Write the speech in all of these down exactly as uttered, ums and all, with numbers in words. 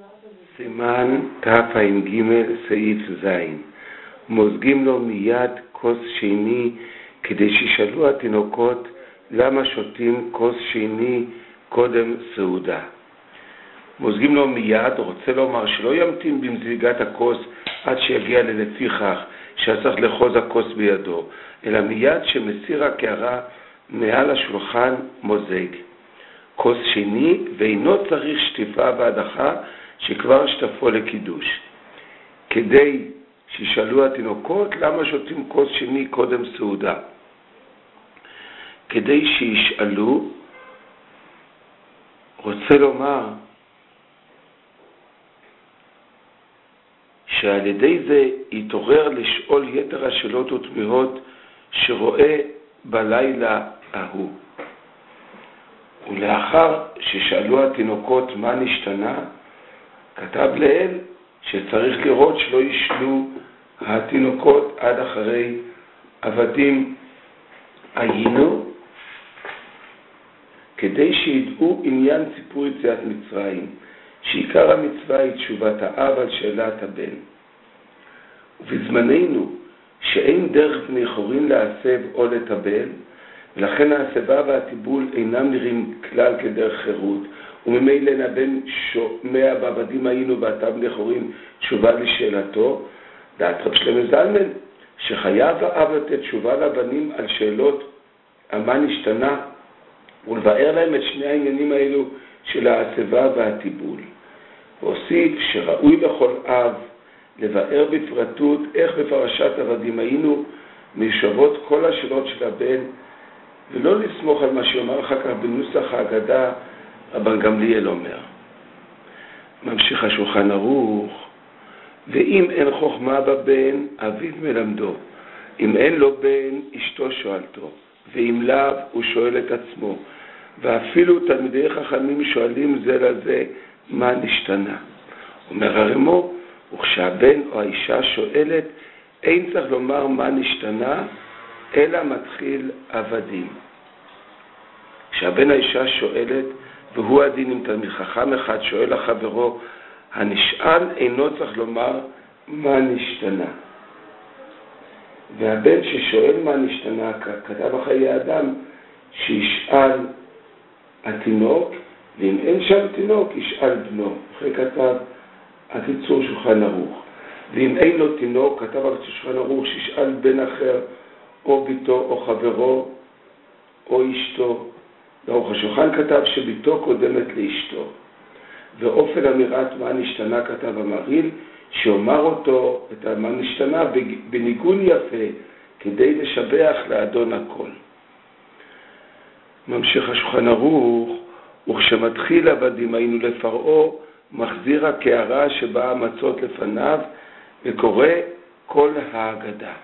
סימן תע"ג סעיף זין. מוזגים לו מיד כוס שני כדי שישאלו התינוקות למה שותים כוס שני קודם סעודה. מוזגים לו מיד, רוצה לומר שלא ימתין במזיגת הכוס עד שיגיע ללפיכך שצריך לחוז הכוס בידו, אלא מיד שמסיר הקערה מעל השולחן מוזג. כוס שני ואינו צריך שטיפה והדחה שכבר שטפו לקידוש. כדי שישאלו התינוקות למה שותים כוס שני קודם סעודה. כדי שישאלו, רוצה לומר שעל ידי זה יתעורר לשאול יתר השאלות ותמיהות שרואה בלילה ההוא. ולאחר ששאלו התינוקות מה נשתנה, כתב לאל שצריך לראות שלא ישלו התינוקות עד אחרי עבדים היינו, כדי שידעו עניין סיפור יציאת מצרים, שעיקר המצווה היא תשובת האב על שאלת הבן. ובזמננו שאין דרך בני חורין להסב או לטבל, ולכן ההסבה והטיבול אינם נראים כלל כדרך חירות, וממילא נבן שומע בעבדים היינו ואתה בני חורין תשובה לשאלתו, דעת רב שלמה זלמן שחייב האב לתת תשובה לבנים על שאלות מה נשתנה ולבאר להם את שני העניינים האלו של ההסבה והטיבול. והוסיף שראוי לכל אב לבאר בפרטות איך בפרשת עבדים היינו מיושבות כל השאלות של הבן, ולא לסמוך על מה שאומר אחר כך בנוסח ההגדה רבן גמליאל אומר. ממשיך השולחן ערוך, ואם אין חוכמה בבן אביו מלמדו, אם אין לו בן אשתו שואלתו, ואם לאו הוא שואל את עצמו, ואפילו תלמידי חכמים שואלים זה לזה מה נשתנה. אומר הרמו, וכשהבן או האישה שואלת אין צריך לומר מה נשתנה, אלא מתחיל עבדים. כשהבן האישה שואלת, והוא הדין אם תלמיד חכם אחד שואל לחברו, הנשאל אינו צריך לומר מה נשתנה. והבן ששואל מה נשתנה, כתב החיי אדם, שישאל התינוק, ואם אין שם תינוק, ישאל בנו. אחרי כתב הקיצור שולחן ערוך. ואם אין לו תינוק, כתב הקיצור שולחן ערוך, שישאל בן אחר, או ביתו, או חברו, או אשתו. וערוך השולחן כתב שביתו קודמת לאשתו. ואופן אמירת מה נשתנה כתב המהרי"ל, שאומר אותו, את מה נשתנה, בניגון יפה, כדי לשבח לאדון הכל. ממשיך השולחן ערוך, וכשמתחיל עבדים היינו לפרעו, מחזיר הקערה שבאה המצות לפניו, וקורא כל ההגדה.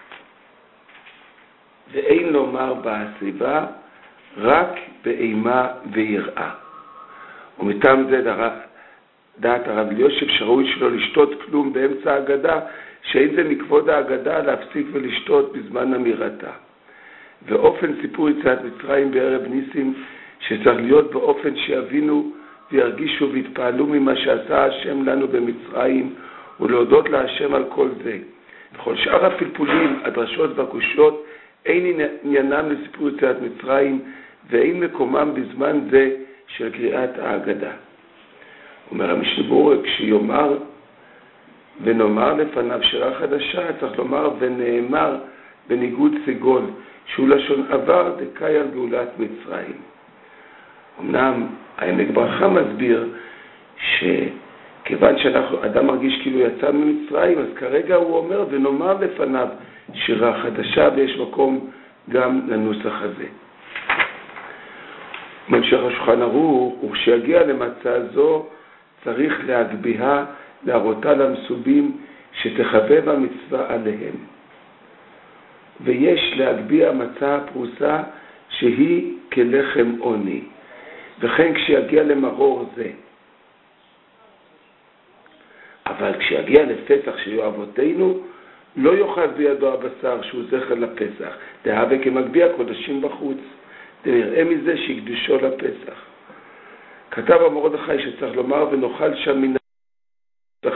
ואין לומר בהסיבה, רק באימה ויראה. ומטעם זה דעת הרב אלישיב שראוי שלא לשתות כלום באמצע ההגדה, שאין זה מכבוד ההגדה להפסיק ולשתות בזמן אמירתה. ואופן סיפור יציאת מצרים בערב ניסים, שצריך להיות באופן שיבינו וירגישו והתפעלו ממה שעשה השם לנו במצרים, ולהודות להשם על כל זה. וכל שאר הפלפולים, הדרשות והקושיות, אין עניינם לסיפור יציאת מצרים, ואין מקומם בזמן זה של קריאת ההגדה. אומר המשנה ברורה, כשיאמר ונאמר לפניו שירה חדשה, צריך לומר ונאמר בניגוד סגול, שהוא לשון עבר דקאי על גאולת מצרים. אמנם העמק ברכה מסביר שכיוון שאדם מרגיש כאילו יצא ממצרים, אז כרגע הוא אומר ונאמר לפניו שירה חדשה, ויש מקום גם לנוסח הזה. ממשיך השולחן ערוך, וכשיגיע למצע זו צריך להגביהה, להראותה למסובים שתחבב המצווה עליהם. ויש להגביע מצע הפרוסה שהיא כלחם עוני. וכן כשיגיע למרור זה. אבל כשיגיע לפסח שיהיו אבותינו, לא יאכל בידו הבשר שהוא זכר לפסח, דהווה כמגביע קודשים בחוץ. נראה מזה שיקדושו לפסח. כתב המרדכי שצריך לומר ונאכל שם מן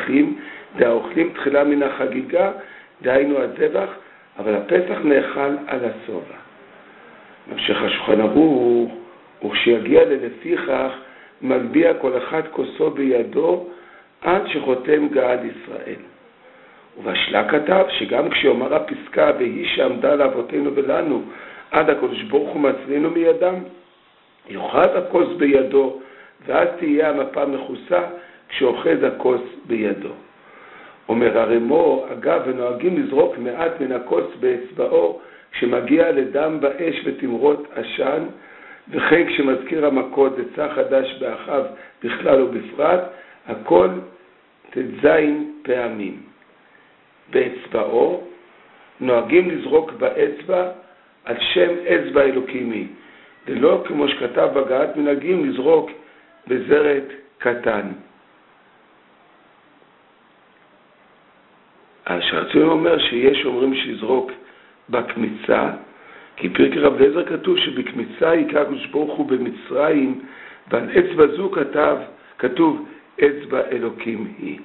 פסחים, דהאוכלים תחילה מן החגיגה, דהיינו הזבח, אבל הפסח נאכל על השובע. ממשיך השולחן ערוך, וכשיגיע ללפיכך, מגביה כל אחד כוסו בידו, עד שחותם גאל ישראל. ובשלה כתב שגם כשיאמר הפסקה, והיא שעמדה לאבותינו ולנו, עד הקדוש ברוך הוא מצילנו מידם, יאחז הכוס בידו, ואז תהיה המפה מכוסה כשאוחז הכוס בידו. אומר הרמו, אגב, ונוהגים לזרוק מעט מן הכוס באצבעו, כשמגיע לדם באש ותמרות עשן, וכן כשמזכיר המכות עצה חדש באחיו בכלל ובפרט, הכל תזין פעמים. באצבעו נוהגים לזרוק באצבע על שם אצבע אלוקימי, ולא כמו שכתב בגעת מנהגים לזרוק בזרת קטן. השרצויים אומר שיש אומרים שיזרוק בקמיצה, כי פרק רב אליעזר כתוב שבקמיצה יקרא הקדוש ברוך הוא במצרים, ועל אצבע זו כתב, כתוב אצבע אלוקים היא.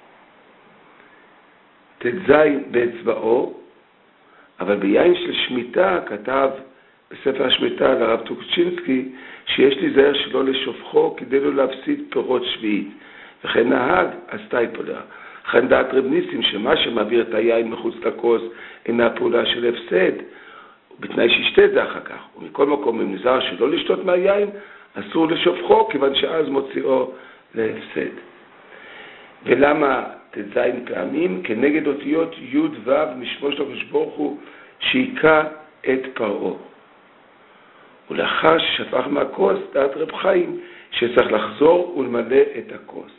תזין באצבעו, אבל ביין של שמיטה כתב בספר השמיטה לרב טוקצ'ינסקי שיש להיזהר שלא לשופכו כדי לא להפסיד פירות שביעית, וכן נהג הסטייפולר. לכן דעת רב ניסים שמה שמעביר את היין מחוץ לכוס אינה פעולה של הפסד, בתנאי שישתה זה אחר כך. ומכל מקום אם נזהר שלא לשתות מהיין, אסור לשופכו כיוון שאז מוציאו להפסד. ולמה תזין פעמים? כנגד אותיות י' ו' משמו של הקדוש ברוך הוא שהיכה את פרעה. ולאחר ששפך מהכוס דעת רב חיים שצריך לחזור ולמלא את הכוס.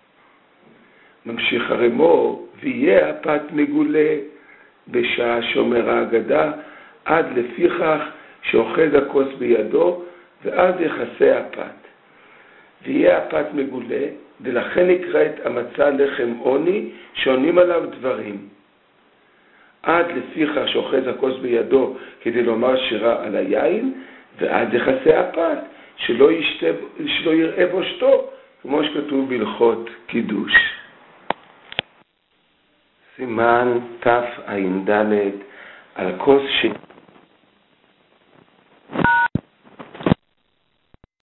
ממשיך הרמו, ויהיה הפת מגולה בשעה שומר ההגדה, עד לפיכך שאוחז הכוס בידו, ואז יחסה הפת. ויהיה הפת מגולה, ולכן נקרא את המצה לחם עוני, שעונים עליו דברים. עד לפיכך שאוחז הכוס בידו, כדי לומר שירה על היין, ואז יחסה הפת, שלא, ישתה, שלא יראה בושתו, כמו שכתוב בהלכות קידוש. סימן תף עין ד' על כוס ש...